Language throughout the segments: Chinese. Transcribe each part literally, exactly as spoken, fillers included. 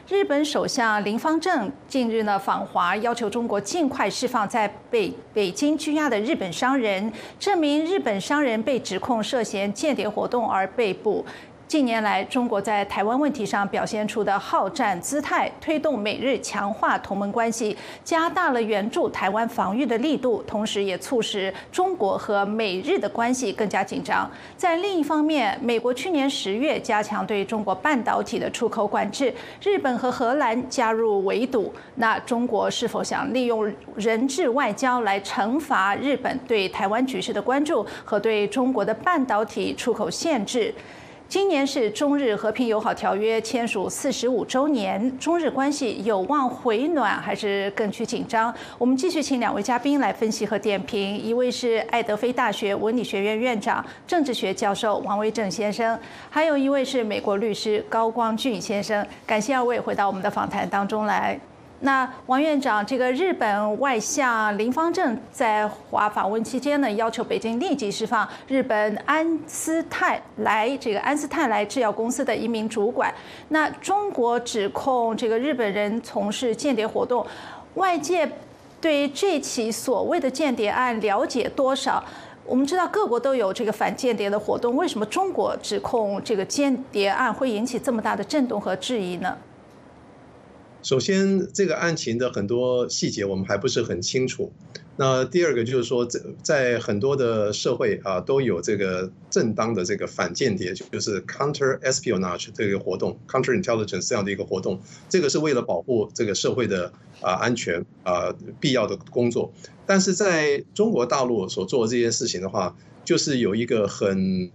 日本首相林芳正近日呢访华，要求中国尽快释放在北北京拘押的日本商人。这名日本商人被指控涉嫌间谍活动而被捕。近年来，中国在台湾问题上表现出的好战姿态，推动美日强化同盟关系，加大了援助台湾防御的力度，同时也促使中国和美日的关系更加紧张。在另一方面，美国去年十月加强对中国半导体的出口管制，日本和荷兰加入围堵。那中国是否想利用人质外交来惩罚日本对台湾局势的关注和对中国的半导体出口限制？今年是中日和平友好条约签署四十五周年，中日关系有望回暖还是更趋紧张？我们继续请两位嘉宾来分析和点评。一位是爱德菲大学文理学院院长、政治学教授王威正先生，还有一位是美国律师高光俊先生。感谢二位回到我们的访谈当中来。那王院长，这个日本外相林芳正在华访问期间呢，要求北京立即释放日本安斯泰来这个安斯泰来制药公司的一名主管。那中国指控这个日本人从事间谍活动，外界对这起所谓的间谍案了解多少？我们知道各国都有这个反间谍的活动，为什么中国指控这个间谍案会引起这么大的震动和质疑呢？ 首先，这个案情的很多细节我们还不是很清楚。那第二个就是说，在很多的社会啊，都有这个正当的这个反间谍，就是 counter espionage 这个活动 ，counter intelligence 这样的一个活动，这个是为了保护这个社会的啊安全啊必要的工作。但是在中国大陆所做的这件事情的话，就是有一个很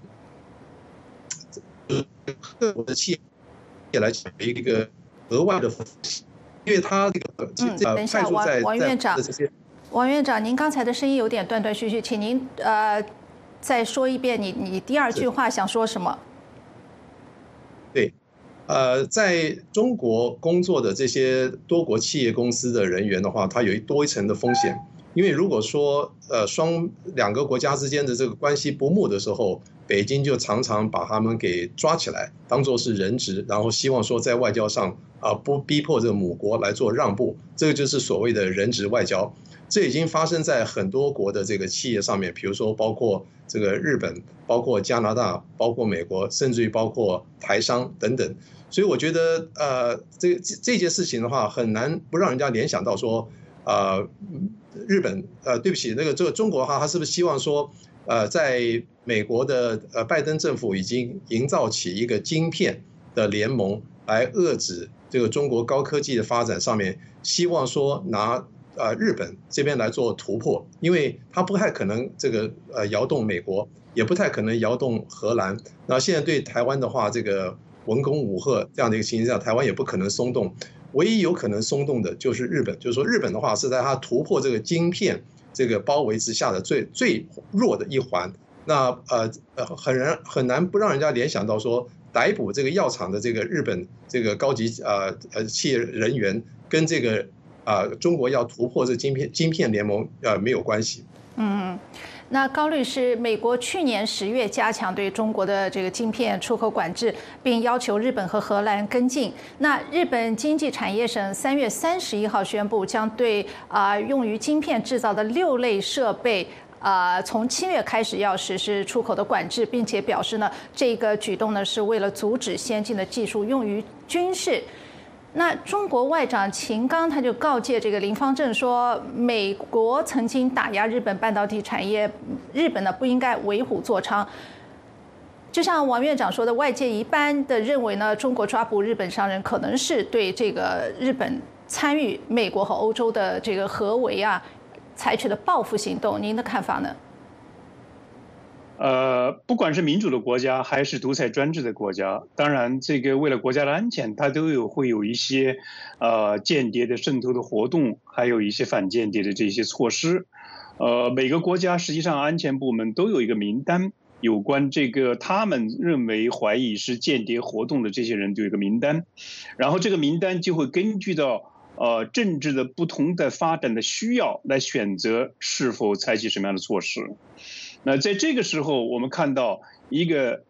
我的企业来讲一个。额外的，因为他这个嗯，等一下，王王院长，王院长，您刚才的声音有点断断续续，请您呃再说一遍你，你你第二句话想说什么？ 对，呃，在中国工作的这些多国企业公司的人员的话，他有多一层的风险，因为如果说呃双两个国家之间的这个关系不睦的时候。北京就常常把他们给抓起来，当作是人质，然后希望说在外交上啊不逼迫这个母国来做让步，这个就是所谓的人质外交。这已经发生在很多国的这个企业上面，比如说包括这个日本、包括加拿大、包括美国，甚至于包括台商等等。所以我觉得呃这这件事情的话，很难不让人家联想到说，呃日本呃对不起那个这个中国的话，他是不是希望说？呃，在美国的呃拜登政府已经营造起一个晶片的联盟，来遏制这个中国高科技的发展上面，希望说拿呃日本这边来做突破，因为它不太可能这个呃摇动美国，也不太可能摇动荷兰。那现在对台湾的话，这个文攻武吓这样的一个情形下，台湾也不可能松动，唯一有可能松动的就是日本，就是说日本的话是在它突破这个晶片。这个包围之下的最最弱的一环，那呃呃很难很难不让人家联想到说，逮捕这个药厂的这个日本这个高级呃呃企业人员跟这个啊、呃、中国要突破这晶片晶片联盟呃没有关系。 嗯。那高律师，美国去年十月加强对中国的这个晶片出口管制，并要求日本和荷兰跟进。那日本经济产业省三月三十一号宣布，将对啊、呃、用于晶片制造的六类设备。啊，从七月开始要实施出口的管制，并且表示呢，这个举动呢是为了阻止先进的技术用于军事。那中国外长秦刚他就告诫这个林芳正说，美国曾经打压日本半导体产业，日本呢不应该为虎作伥。就像王院长说的，外界一般的认为呢，中国抓捕日本商人可能是对这个日本参与美国和欧洲的这个合围啊采取的报复行动。您的看法呢？ 呃，不管是民主的国家还是独裁专制的国家，当然这个为了国家的安全，它都有会有一些呃间谍的渗透的活动，还有一些反间谍的这些措施。呃，每个国家实际上安全部门都有一个名单，有关这个他们认为怀疑是间谍活动的这些人都有一个名单，然后这个名单就会根据到呃政治的不同的发展的需要来选择是否采取什么样的措施。那在这个时候，我们看到一个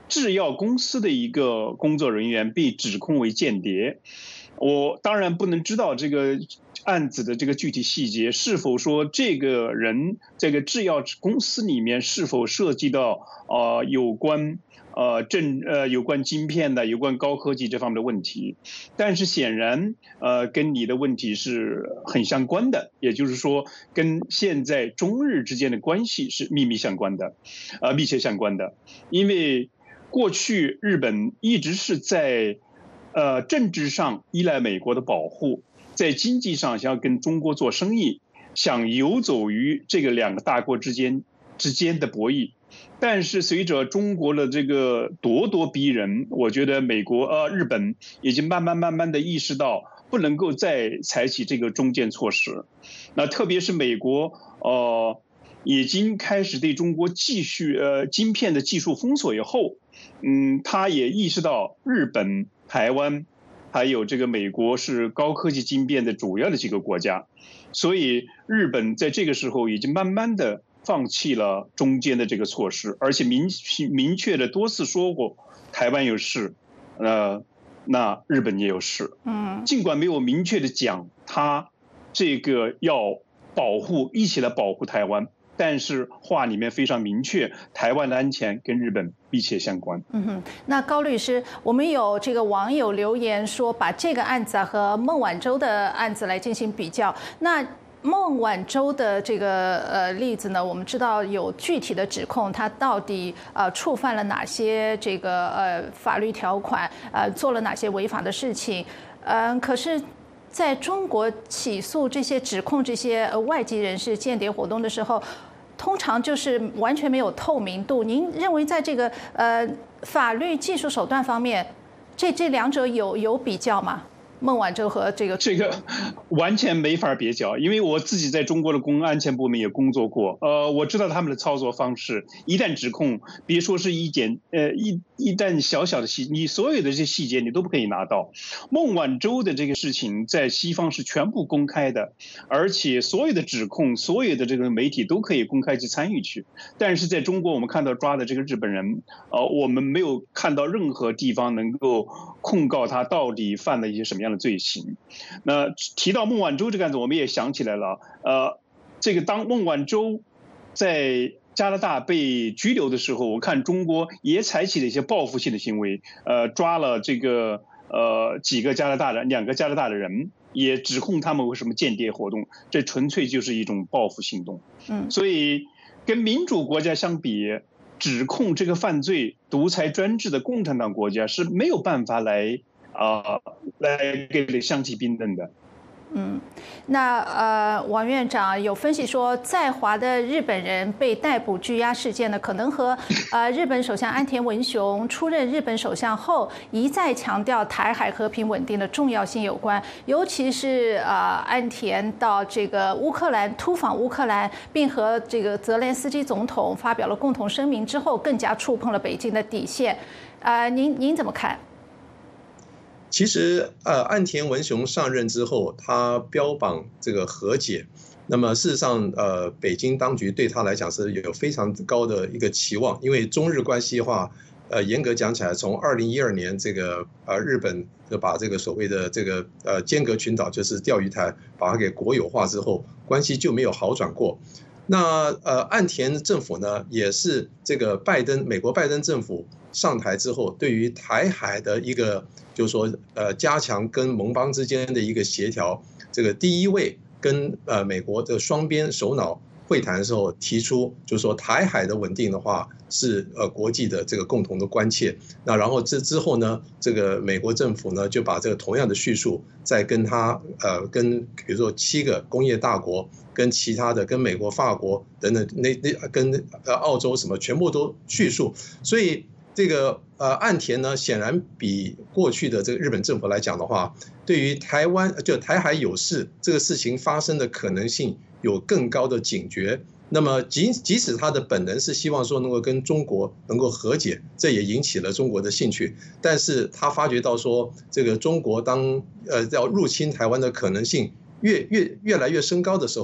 制药公司的一个工作人员被指控为间谍。我当然不能知道这个案子的这个具体细节，是否说这个人这个制药公司里面是否涉及到呃有关呃政呃有关晶片的、有关高科技这方面的问题，但是显然呃跟你的问题是很相关的，也就是说跟现在中日之间的关系是密密相关的，呃密切相关的，因为过去日本一直是在呃政治上依赖美国的保护，在经济上想要跟中国做生意，想游走于这个两个大国之间之间的博弈。但是随着中国的这个咄咄逼人，我觉得美国呃日本已经慢慢慢慢的意识到不能够再采取这个中间措施。那特别是美国呃已经开始对中国继续呃晶片的技术封锁以后，嗯，他也意识到日本、台湾还有这个美国是高科技晶片的主要的几个国家，所以日本在这个时候已经慢慢的放弃了中间的这个措施，而且明明确的多次说过，台湾有事，呃，那日本也有事。嗯，尽管没有明确的讲他这个要保护，一起来保护台湾，但是话里面非常明确，台湾的安全跟日本密切相关。 嗯哼，那高律师，我们有这个网友留言说，把这个案子啊和孟晚舟的案子来进行比较。那孟晚舟的这个呃例子呢，我们知道有具体的指控，他到底呃触犯了哪些这个呃法律条款，呃做了哪些违法的事情，嗯、呃，可是。在中国起诉这些指控这些呃外籍人士间谍活动的时候，通常就是完全没有透明度。您认为在这个呃法律技术手段方面，这这两者有有比较吗？孟晚舟和这个这个完全没法比较，因为我自己在中国的公安安全部门也工作过，呃，我知道他们的操作方式。一旦指控，别说是一点，呃，一一旦小小的细，你所有的这些细节你都不可以拿到。孟晚舟的这个事情在西方是全部公开的，而且所有的指控，所有的这个媒体都可以公开去参与去。但是在中国，我们看到抓的这个日本人，呃，我们没有看到任何地方能够控告他到底犯了一些什么样的罪行。那提到孟晚舟这个案子，我们也想起来了，呃，这个当孟晚舟在加拿大被拘留的时候，我看中国也采取了一些报复性的行为，呃，抓了这个呃几个加拿大人，两个加拿大的人，也指控他们为什么间谍活动，这纯粹就是一种报复行动。嗯，所以跟民主国家相比，指控这个犯罪独裁专制的共产党国家是没有办法来啊、呃、来给相提并论的。 嗯，那呃，王院长有分析说，在华的日本人被逮捕拘押事件呢，可能和呃日本首相安田文雄出任日本首相后，一再强调台海和平稳定的重要性有关。尤其是呃安田到这个乌克兰突访乌克兰，并和这个泽连斯基总统发表了共同声明之后，更加触碰了北京的底线。呃，您您怎么看？ 其实，呃，岸田文雄上任之后，他标榜这个和解。那么事实上，呃，北京当局对他来讲是有非常高的一个期望，因为中日关系的话，呃，严格讲起来，从二零一二年这个呃日本就把这个所谓的这个呃尖阁群岛，就是钓鱼台，把它给国有化之后，关系就没有好转过。那呃，岸田政府呢，也是这个拜登美国拜登政府上台之后，对于台海的一个就是说呃加强跟盟邦之间的一个协调，这个第一位跟呃美国的双边首脑会谈的时候提出，就是说台海的稳定的话是呃国际的这个共同的关切。那然后这之后呢，这个美国政府呢就把这个同样的叙述再跟他呃跟比如说七个工业大国。跟其他的，跟美国、法国等等，那那跟呃澳洲什么，全部都叙述。所以这个呃岸田呢，显然比过去的这个日本政府来讲的话，对于台湾就台海有事这个事情发生的可能性有更高的警觉。那么即即使他的本能是希望说能够跟中国能够和解，这也引起了中国的兴趣。但是他发觉到说，这个中国当呃要入侵台湾的可能性。越越越来越升高的时候，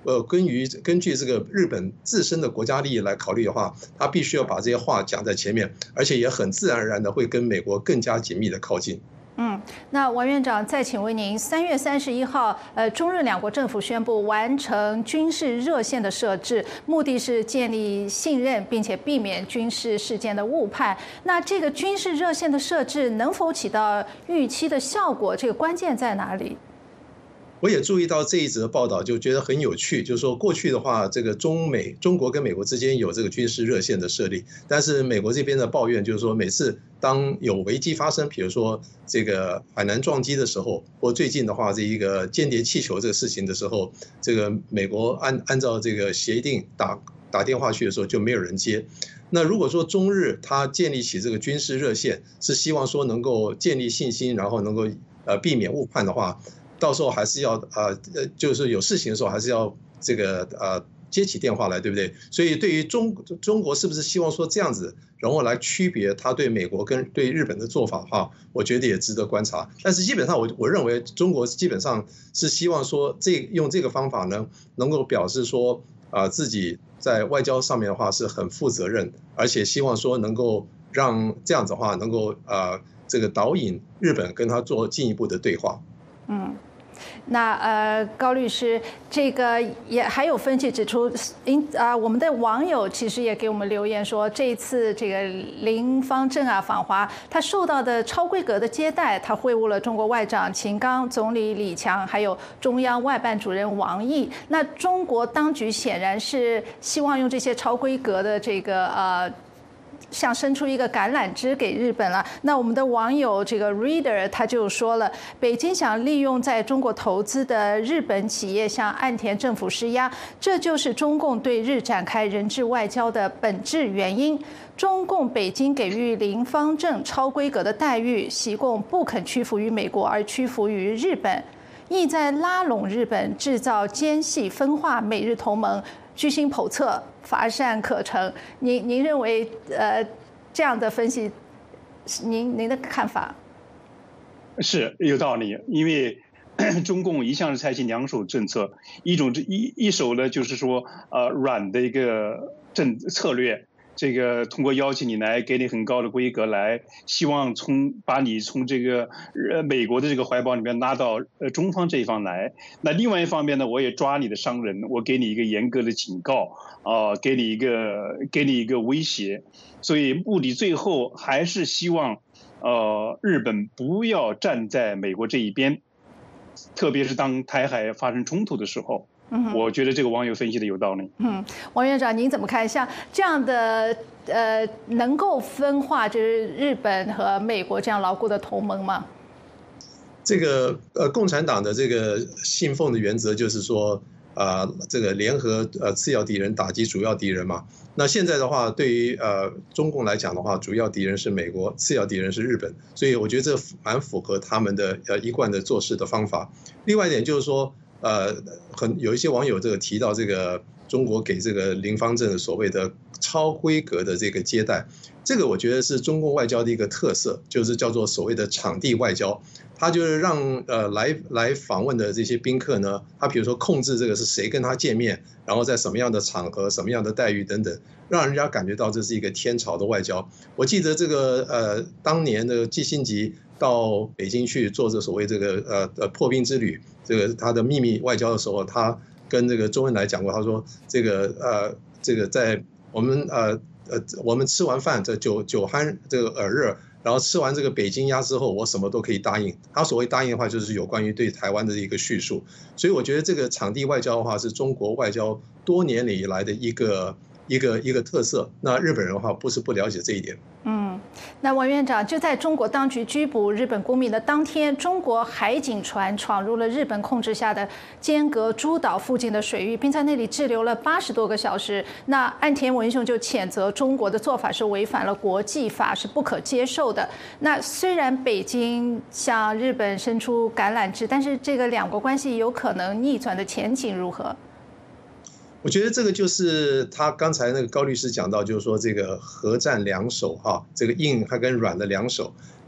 呃，根于根据这个日本自身的国家利益来考虑的话，他必须要把这些话讲在前面，而且也很自然而然的会跟美国更加紧密的靠近。 嗯，那王院长再请问您，三月三十一号，呃，中日两国政府宣布完成军事热线的设置，目的是建立信任，并且避免军事事件的误判。那这个军事热线的设置能否起到预期的效果？这个关键在哪里？ 我也注意到这一则报道，就觉得很有趣。就是说，过去的话，这个中美中国跟美国之间有这个军事热线的设立，但是美国这边的抱怨就是说，每次当有危机发生，比如说这个海南撞击的时候，或最近的话，这一个间谍气球这个事情的时候，这个美国按按照这个协定打打电话去的时候，就没有人接。那如果说中日他建立起这个军事热线，是希望说能够建立信心，然后能够呃避免误判的话。到时候还是要呃呃，就是有事情的时候还是要这个呃接起电话来，对不对？所以对于中中国是不是希望说这样子，然后来区别他对美国跟对日本的做法的话，我觉得也值得观察。但是基本上我我认为中国基本上是希望说这用这个方法呢，能够表示说啊、呃、自己在外交上面的话是很负责任，而且希望说能够让这样子的话能够呃这个导引日本跟他做进一步的对话。 嗯。那呃，高律师，这个也还有分析指出，因啊，我们的网友其实也给我们留言说，这一次这个林芳正啊访华，他受到的超规格的接待，他会晤了中国外长秦刚、总理李强，还有中央外办主任王毅。那中国当局显然是希望用这些超规格的这个呃。像伸出一个橄榄枝给日本了。那我们的网友这个 reader 他就说了，北京想利用在中国投资的日本企业向岸田政府施压，这就是中共对日展开人质外交的本质原因。中共北京给予林芳正超规格的待遇，习共不肯屈服于美国，而屈服于日本，意在拉拢日本，制造间隙，分化美日同盟。居心叵测，乏善可陈。您您认为呃这样的分析，您您的看法？ 是有道理，因为中共一向是采取两手政策，一种一一手呢就是说呃软的一个政策略。这个通过邀请你来，给你很高的规格来，希望从把你从这个呃美国的这个怀抱里面拉到呃中方这一方来。那另外一方面呢，我也抓你的商人，我给你一个严格的警告啊、呃，给你一个给你一个威胁。所以目的最后还是希望呃日本不要站在美国这一边，特别是当台海发生冲突的时候。我觉得这个网友分析的有道理。 嗯，王院长，您怎么看？像这样的呃，能够分化就是日本和美国这样牢固的同盟吗？ 这个呃，共产党的这个信奉的原则就是说，啊、呃，这个联合呃次要敌人打击主要敌人嘛。那现在的话，对于呃中共来讲的话，主要敌人是美国，次要敌人是日本，所以我觉得这蛮符合他们的呃一贯的做事的方法。另外一点就是说。呃，很有一些网友这个提到这个中国给这个林芳正所谓的超规格的这个接待，这个我觉得是中共外交的一个特色，就是叫做所谓的场地外交。他就是让呃来来访问的这些宾客呢，他比如说控制这个是谁跟他见面，然后在什么样的场合、什么样的待遇等等，让人家感觉到这是一个天朝的外交。我记得这个呃当年的季辛吉到北京去做这所谓这个呃呃破冰之旅。这个他的秘密外交的时候，他跟这个周恩来讲过，他说这个呃这个在我们呃呃我们吃完饭这酒酒酣这个耳热，然后吃完这个北京鸭之后，我什么都可以答应。他所谓答应的话，就是有关于对台湾的一个叙述。所以我觉得这个场地外交的话，是中国外交多年以来的一个一个一个特色。那日本人的话，不是不了解这一点。 嗯，那王院长，就在中国当局拘捕日本公民的当天，中国海警船闯入了日本控制下的尖阁诸岛附近的水域，并在那里滞留了八十多个小时。那岸田文雄就谴责中国的做法是违反了国际法，是不可接受的。那虽然北京向日本伸出橄榄枝，但是这个两国关系有可能逆转的前景如何？ 我觉得这个就是他刚才那个高律师讲到，就是说这个核战两手哈，这个硬还跟软的两手。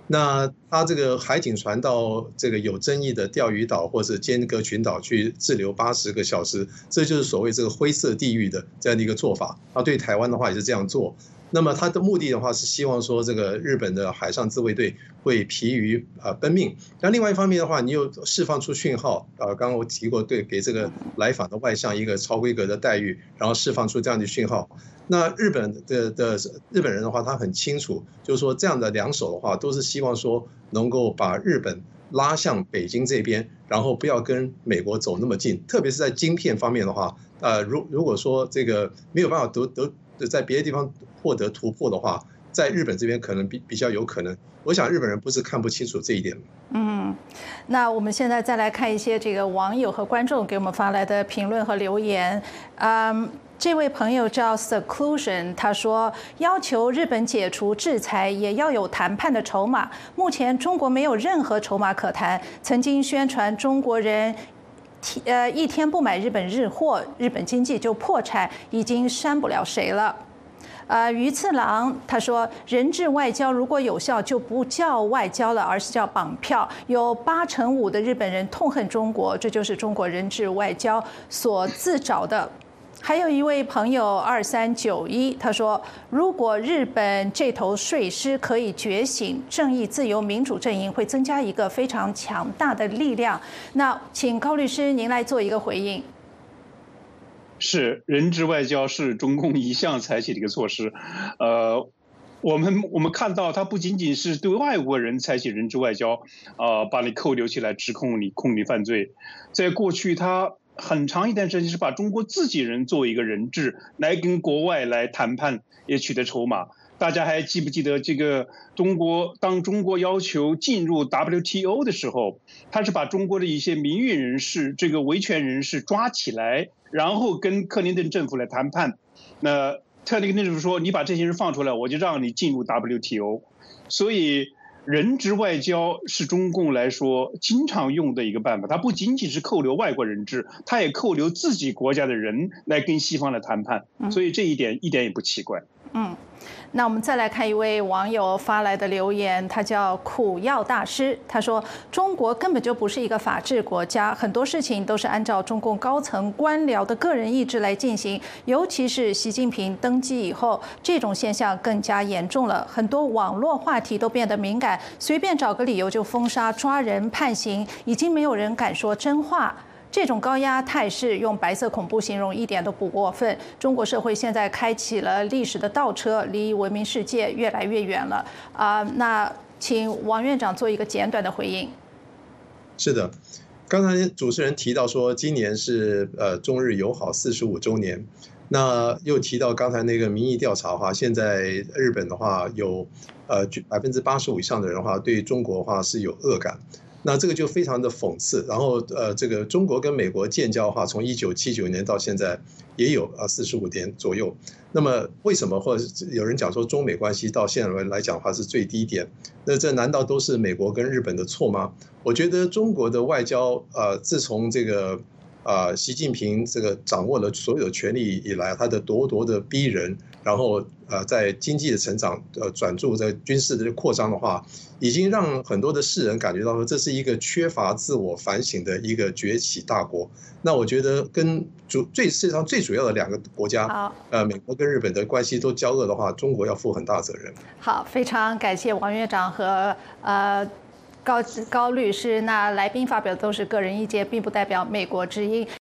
那他这个海警船到这个有争议的钓鱼岛或者尖阁群岛去滞留八十个小时，这就是所谓这个灰色地狱的这样的一个做法。啊，对台湾的话也是这样做。那么他的目的的话是希望说这个日本的海上自卫队会疲于啊奔命。那另外一方面的话，你又释放出讯号啊，刚刚我提过，对，给这个来访的外相一个超规格的待遇，然后释放出这样的讯号。那日本的的日本人的话，他很清楚，就是说这样的两手的话，都是希望说能够把日本拉向北京这边，然后不要跟美国走那么近。特别是在晶片方面的话，呃，如如果说这个没有办法得得在别的地方获得突破的话，在日本这边可能比比较有可能。我想日本人不是看不清楚这一点。 嗯，那我们现在再来看一些这个网友和观众给我们发来的评论和留言。嗯。这位朋友叫 Seclusion， 他说要求日本解除制裁也要有谈判的筹码。目前中国没有任何筹码可谈。曾经宣传中国人呃一天不买日本日货，日本经济就破产，已经删不了谁了。呃，鱼次郎他说，人质外交如果有效，就不叫外交了，而是叫绑票。有八成五的日本人痛恨中国，这就是中国人质外交所自找的。还有一位朋友二三九一，他说，如果日本这头睡狮可以觉醒，正义、自由、民主阵营会增加一个非常强大的力量。那请高律师您来做一个回应。 是，人质外交是中共一向采取的一个措施，呃。我们我们看到，它不仅仅是对外国人采取人质外交，啊、呃，把你扣留起来，指控你控你犯罪。在过去，它很长一段时间是把中国自己人作为一个人质来跟国外来谈判，也取得筹码。大家还记不记得这个中国？当中国要求进入 W T O 的时候，他是把中国的一些民运人士、这个维权人士抓起来，然后跟克林顿政府来谈判。那特林顿政府说：“你把这些人放出来，我就让你进入 W T O。”所以，人质外交是中共来说经常用的一个办法。它不仅仅是扣留外国人质，它也扣留自己国家的人来跟西方来谈判。所以这一点一点也不奇怪。 嗯。那我们再来看一位网友发来的留言，他叫苦药大师，他说中国根本就不是一个法治国家，很多事情都是按照中共高层官僚的个人意志来进行，尤其是习近平登基以后，这种现象更加严重了，很多网络话题都变得敏感，随便找个理由就封杀、抓人、判刑，已经没有人敢说真话。这种高压态势用白色恐怖形容一点都不过分。中国社会现在开启了历史的倒车，离文明世界越来越远了啊、呃！那请王院长做一个简短的回应。 是的，刚才主持人提到说，今年是呃中日友好四十五周年，那又提到刚才那个民意调查的话，现在日本的话有呃百分之八十五以上的人的话对中国的话是有恶感。那这个就非常的讽刺，然后呃，这个中国跟美国建交的话，从一九七九年到现在也有呃四十五年左右。那么为什么或者有人讲说中美关系到现在来讲的话是最低点？那这难道都是美国跟日本的错吗？我觉得中国的外交呃，自从这个啊习近平这个掌握了所有的权力以来，他的咄咄的逼人，然后呃在经济的成长呃转注在军事的扩张的话，已经让很多的世人感觉到说这是一个缺乏自我反省的一个崛起大国。那我觉得跟主最世界上最主要的两个国家，呃美国跟日本的关系都交恶的话，中国要负很大责任。 好，非常感谢王院长和呃高高律师。那来宾发表的都是个人意见，并不代表美国之音。